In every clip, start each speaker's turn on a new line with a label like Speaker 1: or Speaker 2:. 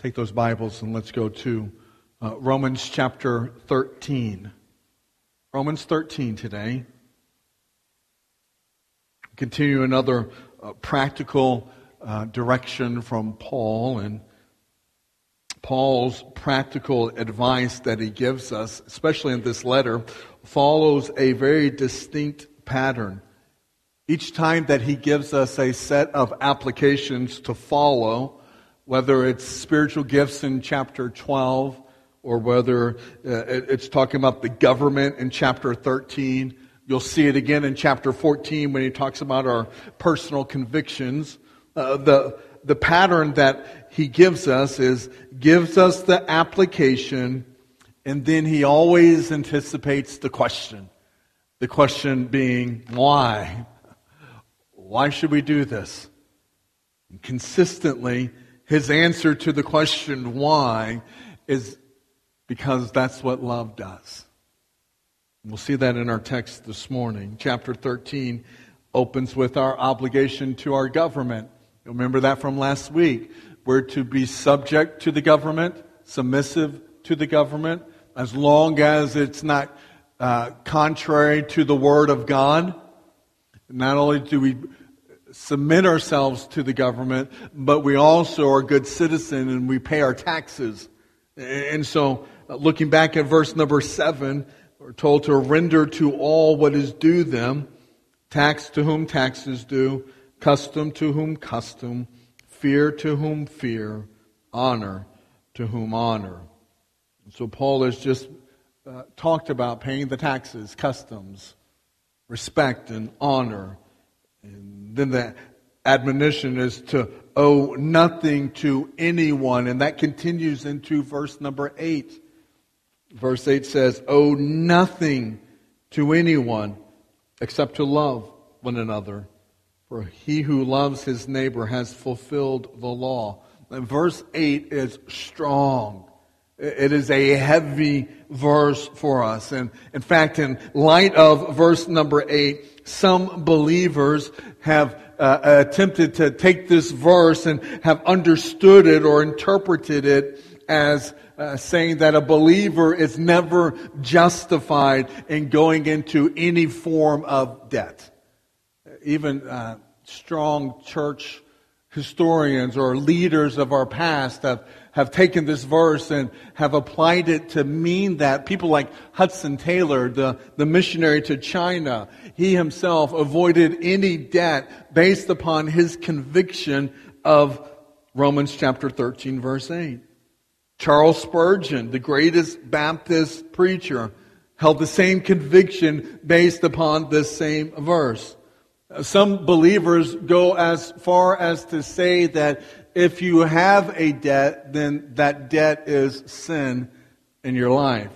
Speaker 1: Take those Bibles and let's go to Romans chapter 13. Romans 13 today. Continue another practical direction from Paul, and Paul's practical advice that he gives us, especially in this letter, follows a very distinct pattern. Each time that he gives us a set of applications to follow, whether it's spiritual gifts in chapter 12, or whether it's talking about the government in chapter 13, you'll see it again in chapter 14 when he talks about our personal convictions. The pattern that he gives us gives us the application, and then he always anticipates the question. The question being, why? Why should we do this? And consistently, his answer to the question, why, is because that's what love does. We'll see that in our text this morning. Chapter 13 opens with our obligation to our government. Remember that from last week. We're to be subject to the government, submissive to the government, as long as it's not contrary to the Word of God. Not only do we submit ourselves to the government, but we also are good citizens and we pay our taxes. And so, looking back at verse number 7, we're told to render to all what is due them, tax to whom tax is due, custom to whom custom, fear to whom fear, honor to whom honor. And so Paul has just talked about paying the taxes, customs, respect and honor. And then the admonition is to owe nothing to anyone. And that continues into verse number 8. Verse 8 says, owe nothing to anyone except to love one another. For he who loves his neighbor has fulfilled the law. And verse 8 is strong. It is a heavy verse for us. And in fact, in light of verse number 8, some believers have attempted to take this verse and have understood it or interpreted it as saying that a believer is never justified in going into any form of debt. Even strong church historians or leaders of our past have taken this verse and have applied it to mean that people like Hudson Taylor, the missionary to China, he himself avoided any debt based upon his conviction of Romans chapter 13, verse 8. Charles Spurgeon, the greatest Baptist preacher, held the same conviction based upon this same verse. Some believers go as far as to say that if you have a debt, then that debt is sin in your life.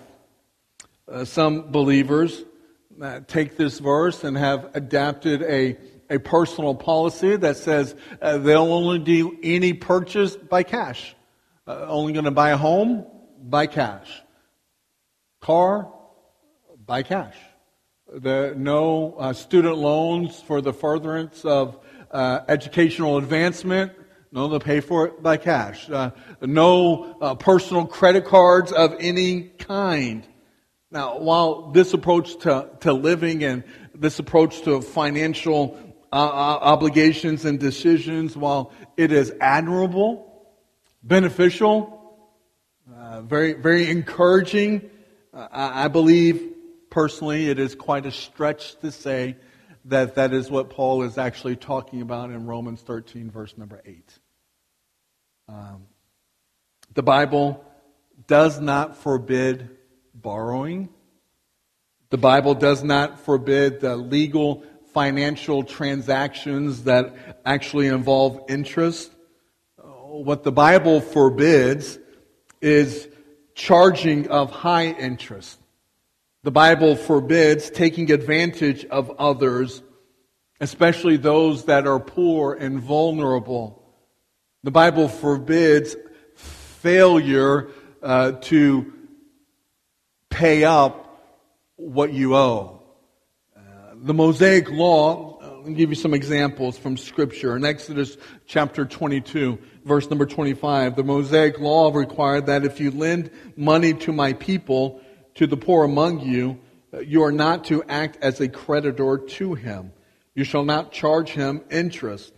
Speaker 1: Some believers take this verse and have adapted a personal policy that says they'll only do any purchase by cash. Only going to buy a home? By cash. Car? By cash. No student loans for the furtherance of educational advancement. No, they'll pay for it by cash. No personal credit cards of any kind. Now, while this approach to living and this approach to financial obligations and decisions, while it is admirable, beneficial, very, very encouraging, I believe personally it is quite a stretch to say that that is what Paul is actually talking about in Romans 13, verse number 8. The Bible does not forbid borrowing. The Bible does not forbid the legal financial transactions that actually involve interest. What the Bible forbids is charging of high interest. The Bible forbids taking advantage of others, especially those that are poor and vulnerable. The Bible forbids failure to pay up what you owe. The Mosaic Law Let me give you some examples from Scripture. In Exodus chapter 22, verse number 25, the Mosaic law required that if you lend money to my people, to the poor among you, you are not to act as a creditor to him. You shall not charge him interest.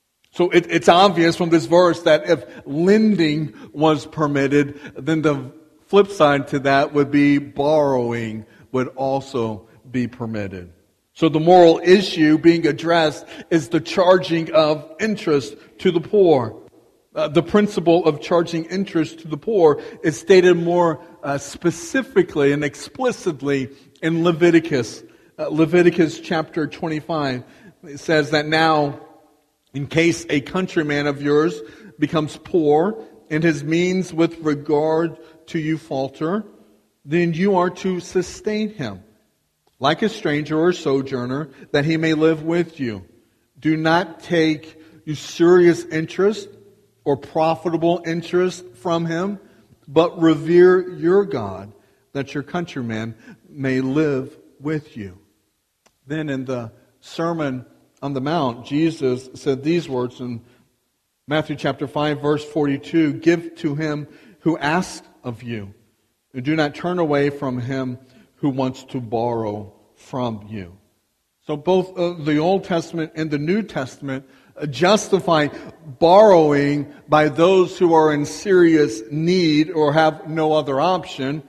Speaker 1: So it's obvious from this verse that if lending was permitted, then the flip side to that would be borrowing would also be permitted. So the moral issue being addressed is the charging of interest to the poor. The principle of charging interest to the poor is stated more specifically and explicitly in Leviticus. Leviticus chapter 25. It says that now, in case a countryman of yours becomes poor and his means with regard to you falter, then you are to sustain him, like a stranger or sojourner, that he may live with you. Do not take usurious interest or profitable interest from him, but revere your God, that your countrymen may live with you. Then in the Sermon on the Mount, Jesus said these words in Matthew chapter 5, verse 42, "Give to him who asks of you, and do not turn away from him who wants to borrow from you." So both the Old Testament and the New Testament justify borrowing by those who are in serious need or have no other option.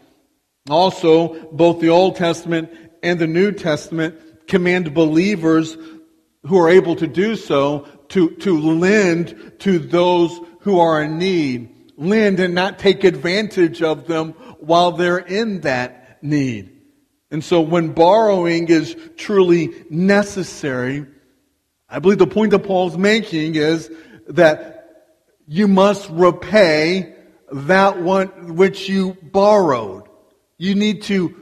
Speaker 1: Also, both the Old Testament and the New Testament command believers who are able to do so to lend to those who are in need. Lend and not take advantage of them while they're in that need. And so when borrowing is truly necessary, I believe the point that Paul's making is that you must repay that one which you borrowed. You need to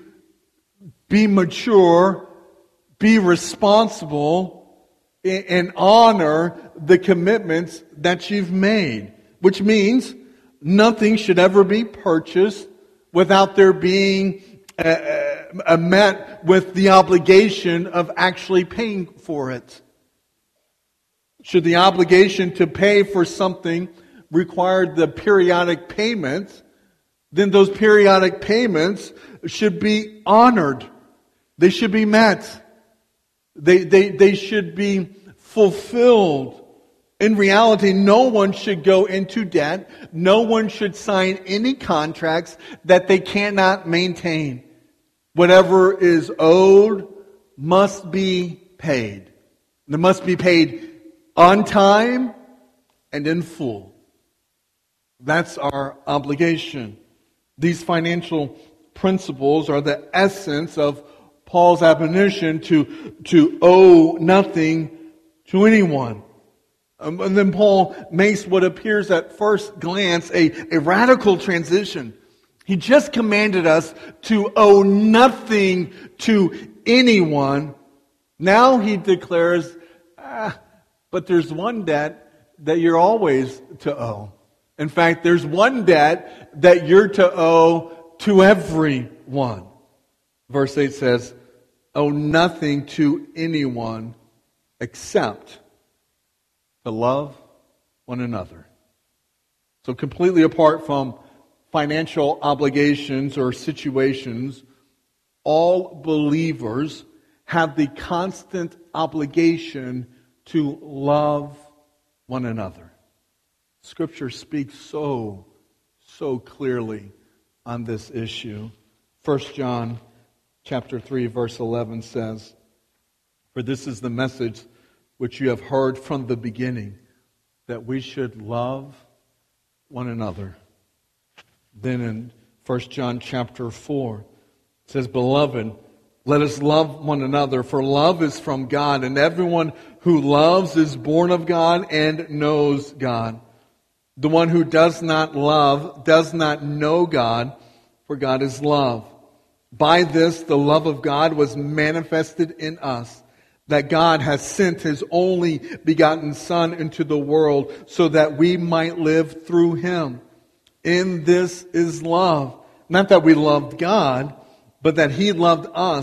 Speaker 1: be mature, be responsible, and honor the commitments that you've made. Which means nothing should ever be purchased without there being met with the obligation of actually paying for it. Should the obligation to pay for something require the periodic payments, then those periodic payments should be honored. They should be met. They should be fulfilled. In reality, no one should go into debt. No one should sign any contracts that they cannot maintain. Whatever is owed must be paid. It must be paid on time and in full. That's our obligation. These financial principles are the essence of Paul's admonition to owe nothing to anyone. And then Paul makes what appears at first glance a radical transition. He just commanded us to owe nothing to anyone. Now he declares, but there's one debt that you're always to owe. In fact, there's one debt that you're to owe to everyone. Verse 8 says, owe nothing to anyone except to love one another. So completely apart from financial obligations or situations, all believers have the constant obligation to love one another. Scripture speaks so clearly on this issue. 1 John chapter 3, verse 11 says, "For this is the message which you have heard from the beginning, that we should love one another." Then in 1 John chapter 4, it says, "Beloved, let us love one another, for love is from God, and everyone who loves is born of God and knows God. The one who does not love does not know God, for God is love. By this the love of God was manifested in us, that God has sent His only begotten Son into the world so that we might live through Him. In this is love, not that we loved God, but that He loved us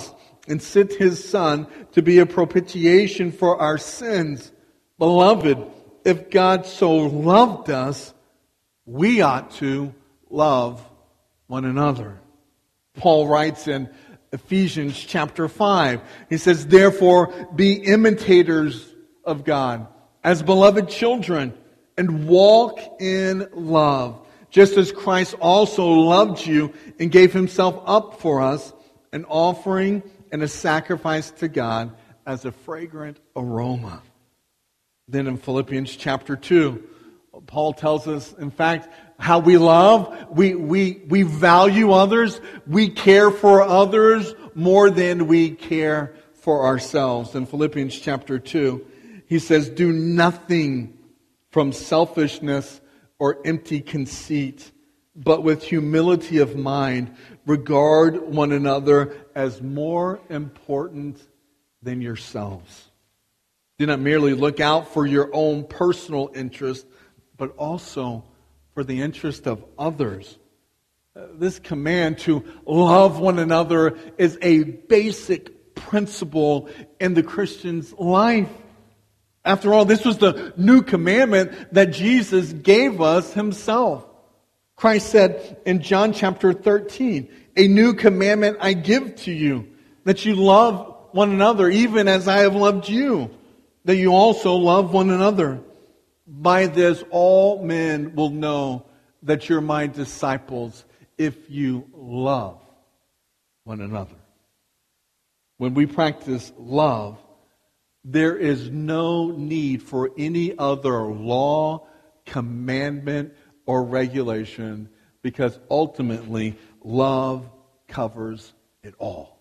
Speaker 1: and sent His Son to be a propitiation for our sins. Beloved, if God so loved us, we ought to love one another. Paul writes in Ephesians chapter 5, he says, therefore be imitators of God as beloved children and walk in love, just as Christ also loved you and gave Himself up for us, an offering and a sacrifice to God as a fragrant aroma. Then in Philippians chapter 2, Paul tells us, in fact, how we love, we value others, we care for others more than we care for ourselves. In Philippians chapter 2, he says, do nothing from selfishness or empty conceit, but with humility of mind, regard one another as more important than yourselves. Do not merely look out for your own personal interest, but also for the interest of others. This command to love one another is a basic principle in the Christian's life. After all, this was the new commandment that Jesus gave us Himself. Christ said in John chapter 13, a new commandment I give to you, that you love one another even as I have loved you, that you also love one another. By this all men will know that you're my disciples if you love one another. When we practice love, there is no need for any other law, commandment, or regulation, because ultimately love covers it all.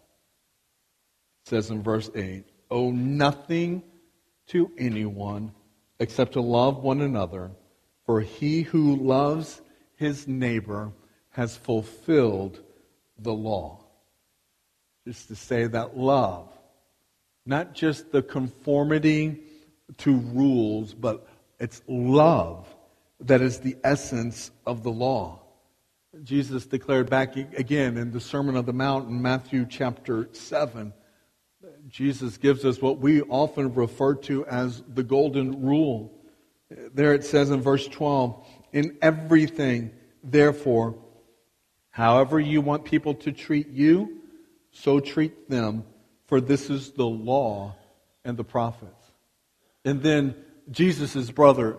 Speaker 1: It says in verse 8, owe nothing to anyone except to love one another, for he who loves his neighbor has fulfilled the law. Just to say that love, not just the conformity to rules, but it's love that is the essence of the law. Jesus declared back again in the Sermon on the Mount in Matthew chapter 7, Jesus gives us what we often refer to as the golden rule. There it says in verse 12, in everything, therefore, however you want people to treat you, so treat them, for this is the law and the prophets. And then Jesus' brother,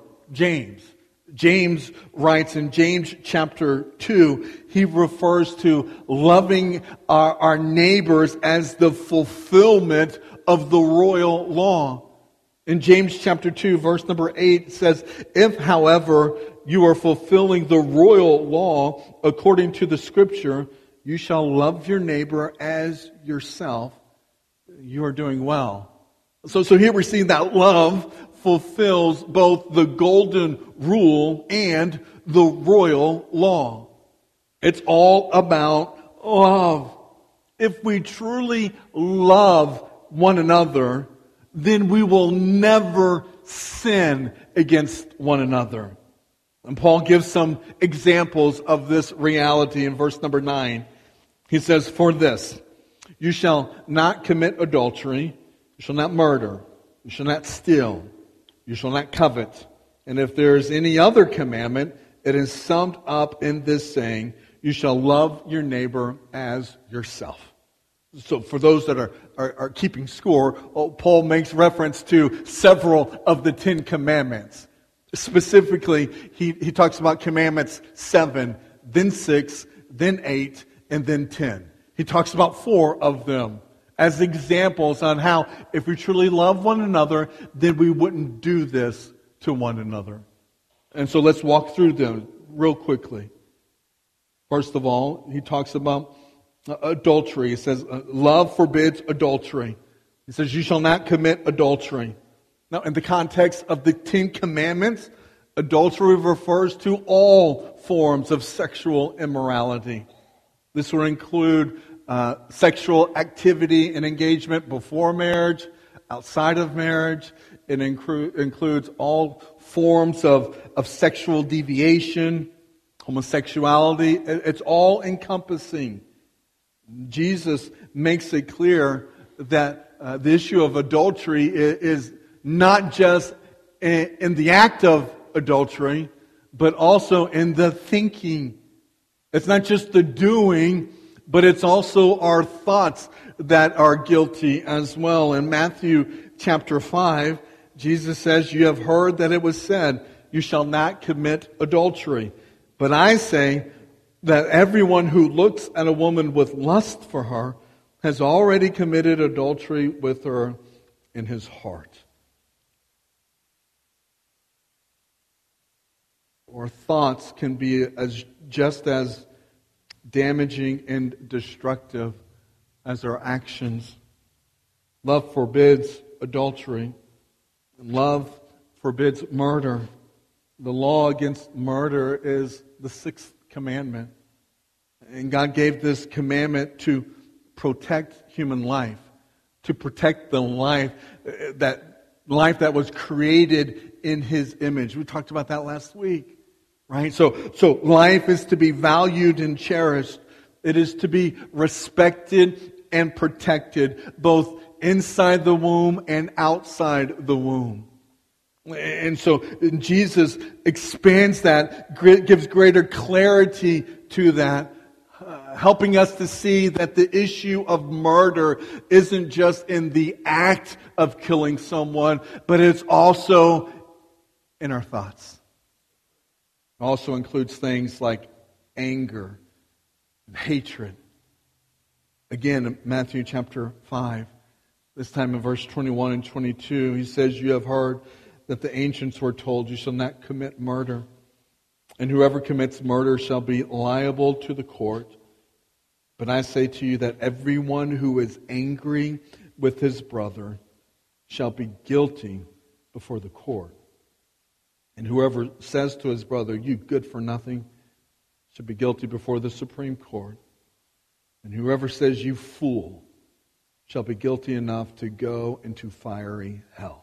Speaker 1: James writes in James chapter 2, he refers to loving our neighbors as the fulfillment of the royal law. In James chapter 2, verse number 8, it says, if, however, you are fulfilling the royal law according to the Scripture, you shall love your neighbor as yourself. You are doing well. So here we're seeing that love fulfills both the golden rule and the royal law. It's all about love. If we truly love one another, then we will never sin against one another. And Paul gives some examples of this reality in verse number 9. He says, for this, you shall not commit adultery, you shall not murder, you shall not steal, you shall not covet. And if there is any other commandment, it is summed up in this saying, you shall love your neighbor as yourself. So for those that are keeping score, Paul makes reference to several of the 10 commandments. Specifically, he talks about commandments 7, then 6, then 8, and then 10. He talks about 4 of them as examples on how if we truly love one another, then we wouldn't do this to one another. And so let's walk through them real quickly. First of all, he talks about adultery. He says, love forbids adultery. He says, you shall not commit adultery. Now, in the context of the 10 commandments, adultery refers to all forms of sexual immorality. This will include sexual activity and engagement before marriage, outside of marriage. It includes all forms of sexual deviation, homosexuality. It's all encompassing. Jesus makes it clear that the issue of adultery is not just in the act of adultery, but also in the thinking. It's not just the doing, but it's also our thoughts that are guilty as well. In Matthew chapter 5, Jesus says, "You have heard that it was said, 'You shall not commit adultery.' But I say that everyone who looks at a woman with lust for her has already committed adultery with her in his heart." Our thoughts can be just as damaging and destructive as our actions. Love forbids adultery. Love forbids murder. The law against murder is the 6th commandment. And God gave this commandment to protect human life, to protect the life that was created in His image. We talked about that last week, right? So life is to be valued and cherished. It is to be respected and protected, both inside the womb and outside the womb. And so Jesus expands that, gives greater clarity to that, helping us to see that the issue of murder isn't just in the act of killing someone, but it's also in our thoughts. It also includes things like anger and hatred. Again, in Matthew chapter 5, this time in verse 21 and 22, he says, "You have heard that the ancients were told, 'You shall not commit murder. And whoever commits murder shall be liable to the court.' But I say to you that everyone who is angry with his brother shall be guilty before the court. And whoever says to his brother, 'You good for nothing,' shall be guilty before the Supreme Court. And whoever says, 'You fool,' shall be guilty enough to go into fiery hell."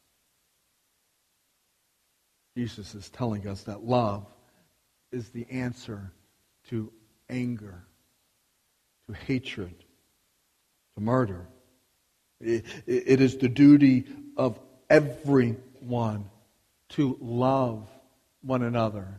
Speaker 1: Jesus is telling us that love is the answer to anger, to hatred, to murder. It is the duty of everyone to love one another.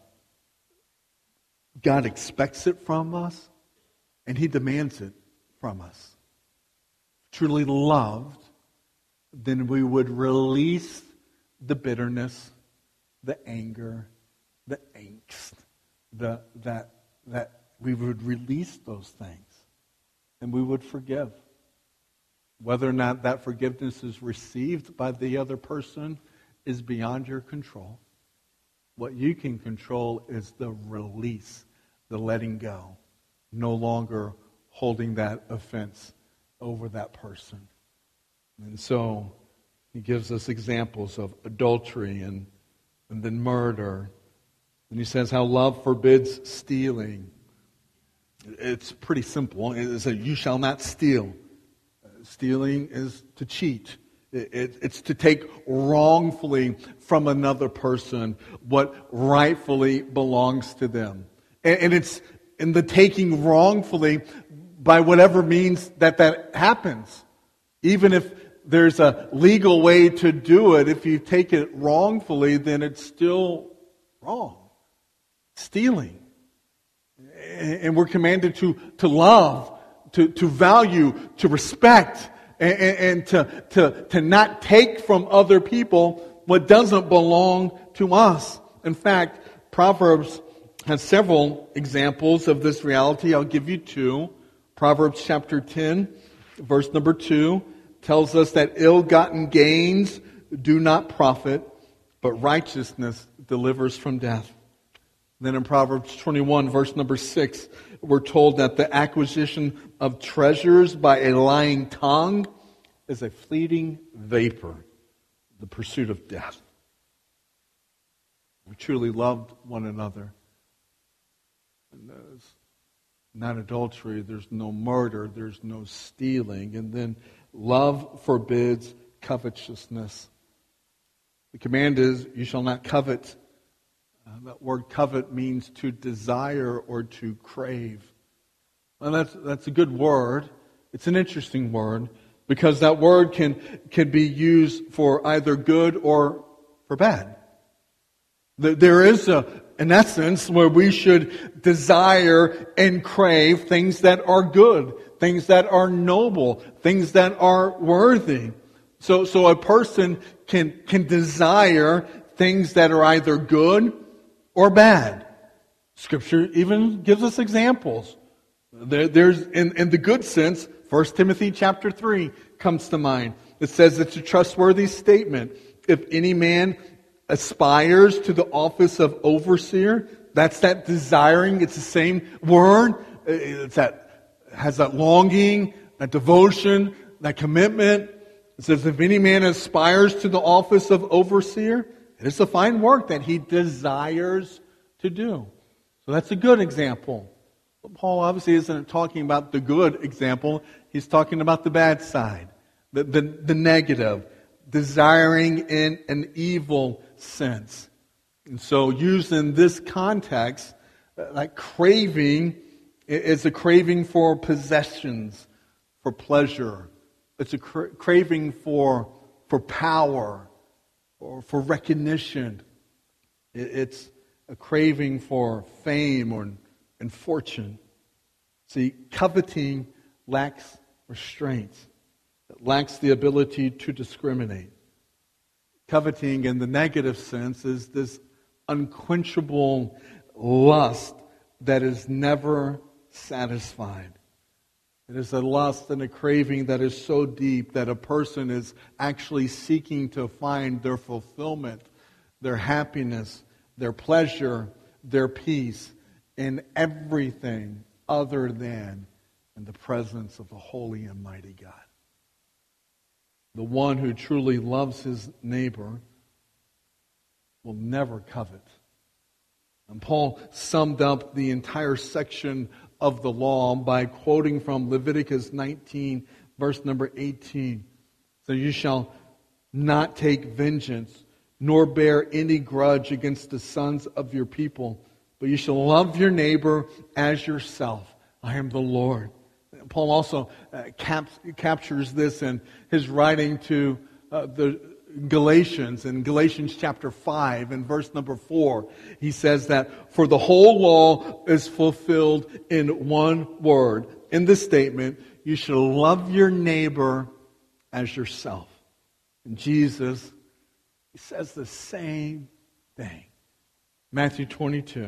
Speaker 1: God expects it from us, and He demands it from us. Truly loved, then we would release the bitterness, the anger, the angst, that we would release those things, and we would forgive. Whether or not that forgiveness is received by the other person is beyond your control. What you can control is the release, the letting go, no longer holding that offense over that person. And so he gives us examples of adultery and then murder. And he says how love forbids stealing. It's pretty simple. It says, "You shall not steal." Stealing is to cheat. It's to take wrongfully from another person what rightfully belongs to them. And it's in the taking wrongfully by whatever means that happens. Even if there's a legal way to do it, if you take it wrongfully, then it's still wrong. Stealing. And we're commanded to love, to value, to respect, and to not take from other people what doesn't belong to us. In fact, Proverbs has several examples of this reality. I'll give you two. Proverbs chapter 10, verse number 2, tells us that ill-gotten gains do not profit, but righteousness delivers from death. Then in Proverbs 21, verse number 6, we're told that the acquisition of treasures by a lying tongue is a fleeting vapor, the pursuit of death. We truly loved one another. And there's not adultery, there's no murder, there's no stealing. And then love forbids covetousness. The command is, "You shall not covet." That word covet means to desire or to crave. Well, that's a good word. It's an interesting word. because that word can be used for either good or for bad. There is an essence where we should desire and crave things that are good, things that are noble, things that are worthy. So a person can desire things that are either good or bad. Scripture even gives us examples. There's in the good sense, 1 Timothy chapter 3 comes to mind. It says it's a trustworthy statement. If any man aspires to the office of overseer, that's that desiring. It's the same word. It's that has that longing, that devotion, that commitment. It says if any man aspires to the office of overseer, it is a fine work that he desires to do. So that's a good example. But Paul obviously isn't talking about the good example. He's talking about the bad side, the negative, desiring in an evil sense. And so used in this context, like craving is a craving for possessions, for pleasure. It's a craving for power or for recognition. It's a craving for fame and fortune. See, coveting lacks restraint. It lacks the ability to discriminate. Coveting in the negative sense is this unquenchable lust that is never satisfied. It is a lust and a craving that is so deep that a person is actually seeking to find their fulfillment, their happiness, their pleasure, their peace in everything other than in the presence of the holy and mighty God. The one who truly loves his neighbor will never covet. And Paul summed up the entire section of the law by quoting from Leviticus 19, verse number 18. So you shall not take vengeance, nor bear any grudge against the sons of your people, but you shall love your neighbor as yourself. I am the Lord. Paul also captures this in his writing to the Galatians. In Galatians chapter 5 and verse number 4, he says that for the whole law is fulfilled in one word. In this statement, you shall love your neighbor as yourself. And Jesus, he says the same thing. Matthew 22.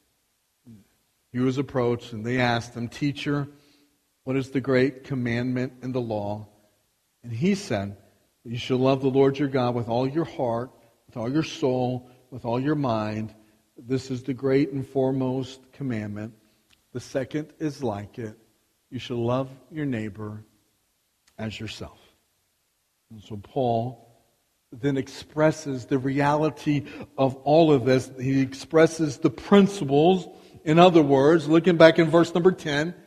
Speaker 1: He was approached and they asked him, Teacher, what is the great commandment in the law? And he said, you shall love the Lord your God with all your heart, with all your soul, with all your mind. This is the great and foremost commandment. The second is like it. You shall love your neighbor as yourself. And so Paul then expresses the reality of all of this. He expresses the principles. In other words, looking back in verse number 10,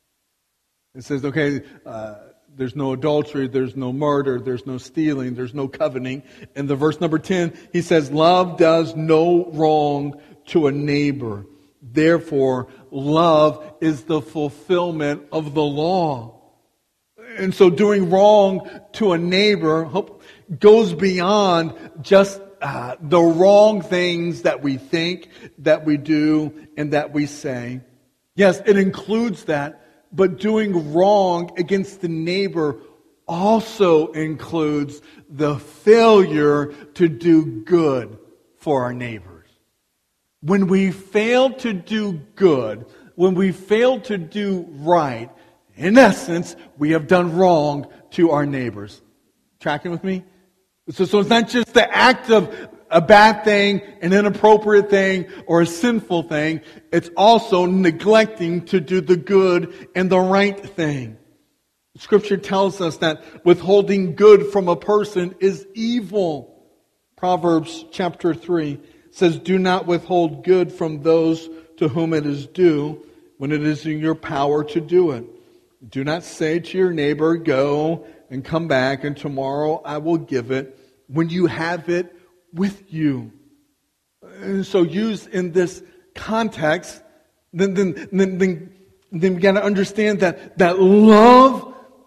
Speaker 1: it says, okay, there's no adultery, there's no murder, there's no stealing, there's no coveting. In the verse number 10, he says, love does no wrong to a neighbor. Therefore, love is the fulfillment of the law. And so doing wrong to a neighbor goes beyond just the wrong things that we think, that we do, and that we say. Yes, it includes that. But doing wrong against the neighbor also includes the failure to do good for our neighbors. When we fail to do good, when we fail to do right, in essence, we have done wrong to our neighbors. Tracking with me? So it's not just the act of a bad thing, an inappropriate thing, or a sinful thing. It's also neglecting to do the good and the right thing. Scripture tells us that withholding good from a person is evil. Proverbs chapter 3 says, do not withhold good from those to whom it is due when it is in your power to do it. Do not say to your neighbor, go and come back, and tomorrow I will give it, when you have it with you. And so used in this context, then we got to understand that love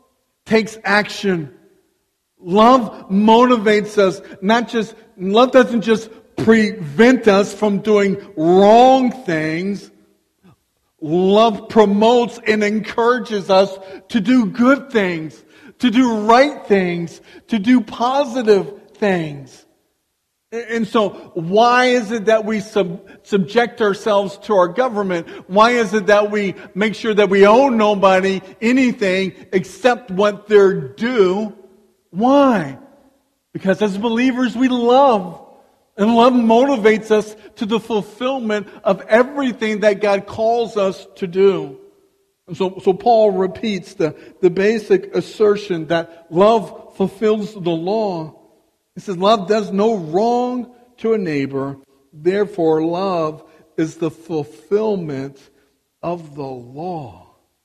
Speaker 1: takes action. Love motivates us, love doesn't just prevent us from doing wrong things. Love promotes and encourages us to do good things, to do right things, to do positive things. And so, why is it that we subject ourselves to our government? Why is it that we make sure that we owe nobody anything except what they're due? Why? Because as believers, we love. And love motivates us to the fulfillment of everything that God calls us to do. And so Paul repeats the basic assertion that love fulfills the law. He says, love does no wrong to a neighbor. Therefore, love is the fulfillment of the law.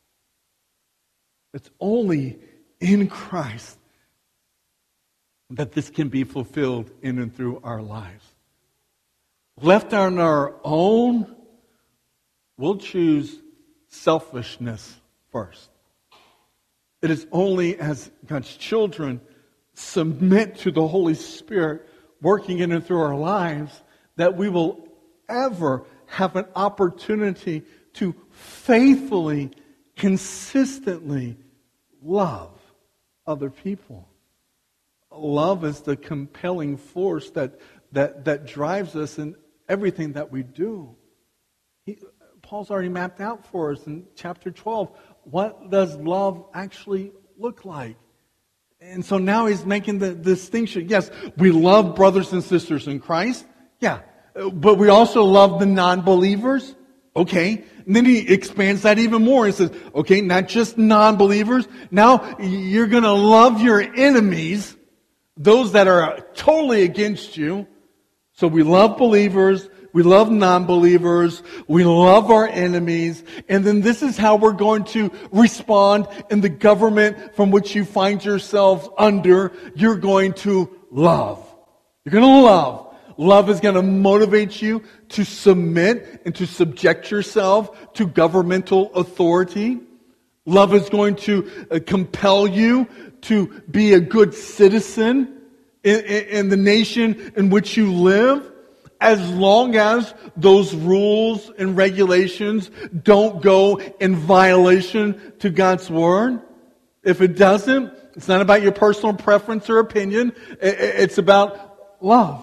Speaker 1: It's only in Christ that this can be fulfilled in and through our lives. Left on our own, we'll choose selfishness first. It is only as God's children submit to the Holy Spirit working in and through our lives that we will ever have an opportunity to faithfully, consistently love other people. Love is the compelling force that drives us in everything that we do. Paul's already mapped out for us in chapter 12. What does love actually look like? And so now he's making the distinction. Yes, we love brothers and sisters in Christ. Yeah. But we also love the non-believers. Okay. And then he expands that even more. He says, okay, not just non-believers. Now you're going to love your enemies, those that are totally against you. So we love believers, we love non-believers, we love our enemies, and then this is how we're going to respond in the government from which you find yourselves under. You're going to love. You're going to love. Love is going to motivate you to submit and to subject yourself to governmental authority. Love is going to compel you to be a good citizen in the nation in which you live, as long as those rules and regulations don't go in violation to God's Word. If it doesn't, it's not about your personal preference or opinion. It's about love.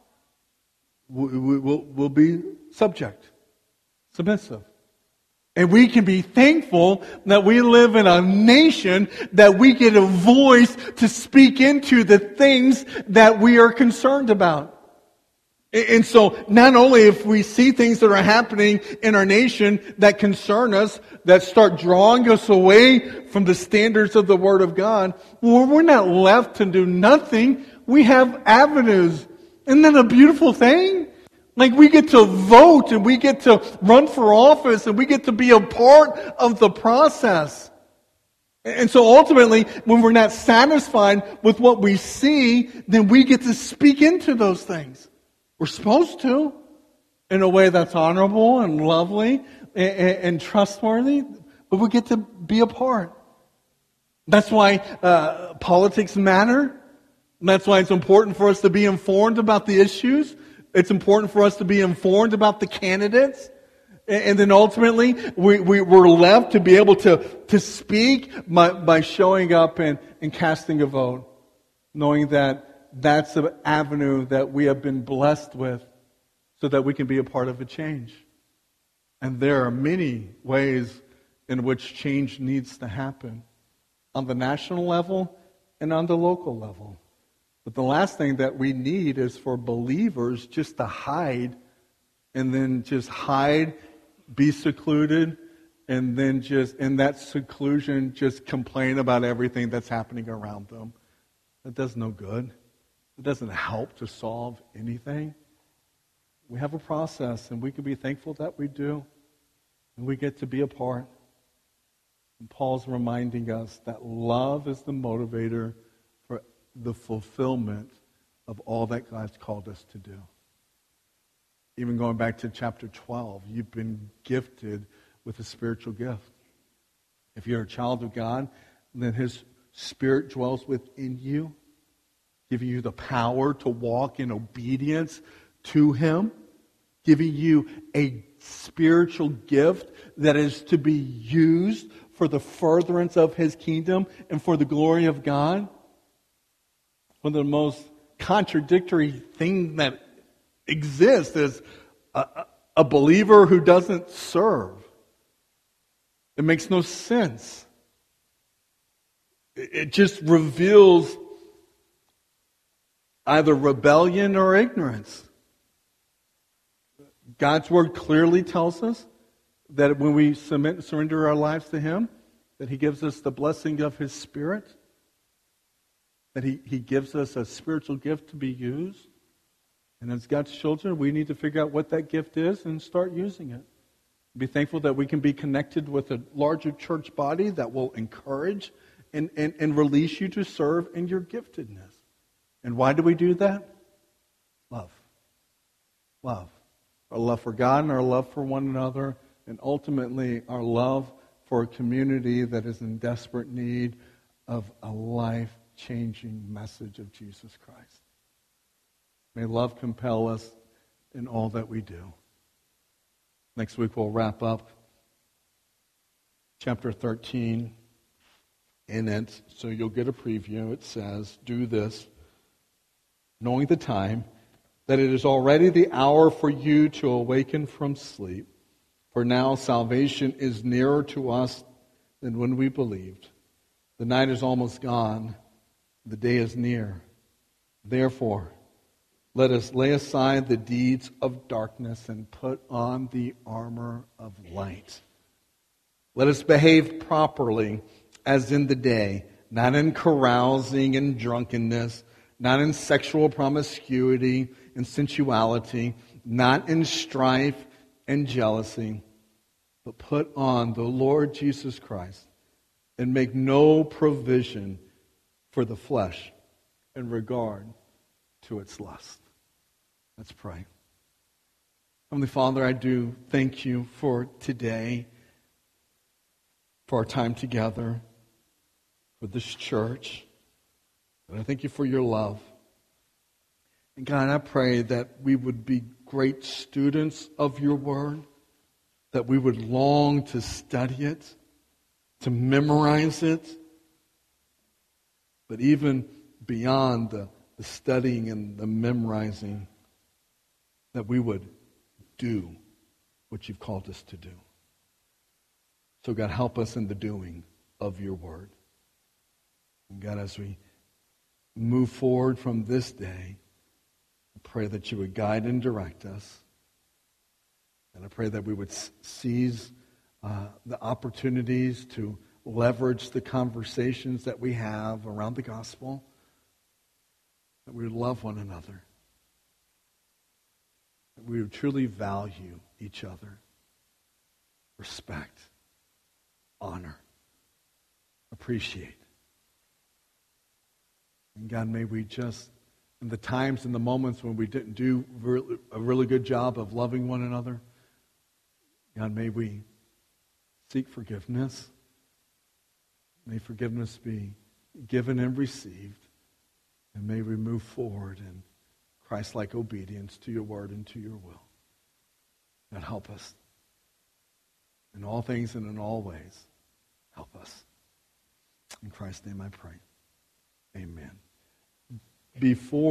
Speaker 1: We'll be subject, submissive. And we can be thankful that we live in a nation that we get a voice to speak into the things that we are concerned about. And so not only if we see things that are happening in our nation that concern us, that start drawing us away from the standards of the Word of God, well, we're not left to do nothing. We have avenues. Isn't that a beautiful thing? Like we get to vote and we get to run for office and we get to be a part of the process. And so ultimately, when we're not satisfied with what we see, then we get to speak into those things. We're supposed to, in a way that's honorable and lovely and trustworthy, but we get to be a part. That's why politics matter. That's why it's important for us to be informed about the issues. It's important for us to be informed about the candidates. And then ultimately, we're left to be able to speak by showing up and casting a vote, knowing that that's the avenue that we have been blessed with so that we can be a part of a change. And there are many ways in which change needs to happen on the national level and on the local level. But the last thing that we need is for believers just to hide and then just hide, be secluded, and then just in that seclusion just complain about everything that's happening around them. That does no good. It doesn't help to solve anything. We have a process, and we can be thankful that we do. And we get to be a part. And Paul's reminding us that love is the motivator for the fulfillment of all that God's called us to do. Even going back to chapter 12, you've been gifted with a spiritual gift. If you're a child of God, then His Spirit dwells within you, giving you the power to walk in obedience to Him, giving you a spiritual gift that is to be used for the furtherance of His kingdom and for the glory of God. One of the most contradictory things that exists is a believer who doesn't serve. It makes no sense. It just reveals either rebellion or ignorance. God's Word clearly tells us that when we submit and surrender our lives to Him, that He gives us the blessing of His Spirit, that He gives us a spiritual gift to be used. And as God's children, we need to figure out what that gift is and start using it. Be thankful that we can be connected with a larger church body that will encourage and release you to serve in your giftedness. And why do we do that? Love. Love. Our love for God and our love for one another, and ultimately our love for a community that is in desperate need of a life-changing message of Jesus Christ. May love compel us in all that we do. Next week we'll wrap up chapter 13 in it, so you'll get a preview. It says, "Do this, knowing the time, that it is already the hour for you to awaken from sleep. For now salvation is nearer to us than when we believed. The night is almost gone, the day is near. Therefore, let us lay aside the deeds of darkness and put on the armor of light. Let us behave properly as in the day, not in carousing and drunkenness, not in sexual promiscuity and sensuality, not in strife and jealousy, but put on the Lord Jesus Christ and make no provision for the flesh in regard to its lust." Let's pray. Heavenly Father, I do thank you for today, for our time together, for this church. And I thank you for your love. And God, I pray that we would be great students of your word, that we would long to study it, to memorize it, but even beyond the studying and the memorizing, that we would do what you've called us to do. So God, help us in the doing of your word. And God, as we move forward from this day, I pray that you would guide and direct us. And I pray that we would seize the opportunities to leverage the conversations that we have around the gospel, that we would love one another, that we would truly value each other, respect, honor, appreciate. And God, may we just, in the times and the moments when we didn't do a really good job of loving one another, God, may we seek forgiveness. May forgiveness be given and received. And may we move forward in Christ-like obedience to your word and to your will. God, help us. In all things and in all ways, help us. In Christ's name I pray. Amen. Before